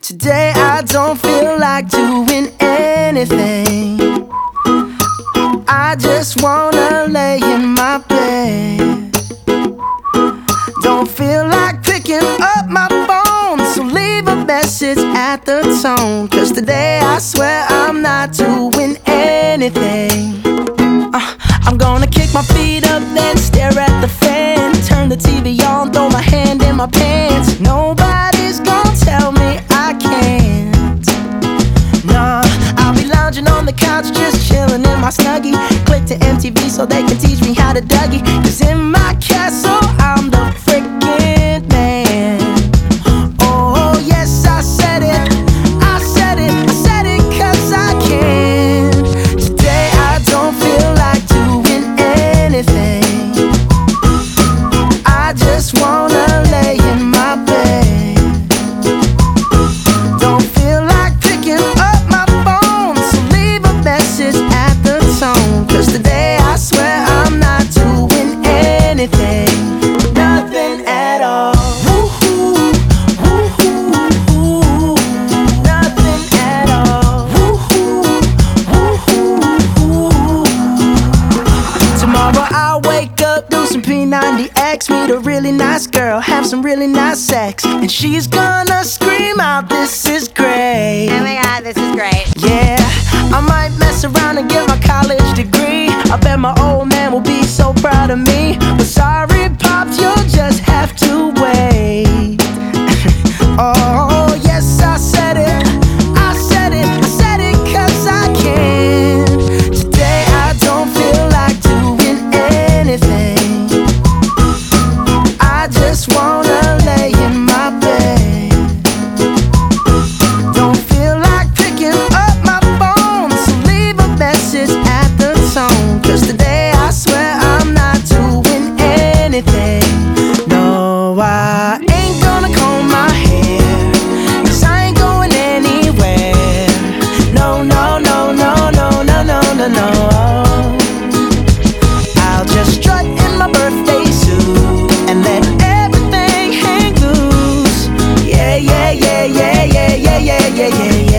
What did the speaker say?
Today I don't feel like doing anything. I just wanna lay in my bed. Don't feel like picking up my phone, so leave a message at the tone. 'Cause today I swear I'm not doing anything. I'm gonna kick my feet up, then stare at the fan. Turn the TV on, throw my hand in my pants. Nobody's gonna tell me I can't. Nah, I'll be lounging on the couch, just chilling in my Snuggie. Click to MTV so they can teach me how to Dougie. 'Cause in my castle, I'm the freaking man. Oh, yes, I said it. I said it. I said it 'cause I can. Today I don't feel like doing anything. I just wanna lay in my bed. Don't feel like picking up my phone, so leave a message at the tone. 'Cause today I swear I'm not doing anything. Nothing at all. Woo-hoo, woo-hoo, woo. Nothing at all. Woo-hoo, woo-hoo, woo. Tomorrow I'll wake up, do some P90X, meet a really nice girl, have some really nice sex, and she's gonna scream out, "This is great." Oh my god, this is great. Yeah, I might mess around and get my college degree. I bet my old man will be so proud of me. But sorry, Pops, you'll just have to wait. Oh, yes, I said it. I said it. I said it 'cause I can. Today I don't feel like doing anything. I just wanna lay in my bed. Don't feel like picking up my phone, so leave a message at the tone. 'Cause today I swear I'm not doing anything. No, I ain't gonna comb my hair, 'cause I ain't going anywhere. No, no, no, no, no, no, no, no, no. I'll just strut in my birthday suit and let everything hang loose. Yeah, yeah, yeah, yeah, yeah, yeah, yeah, yeah, yeah.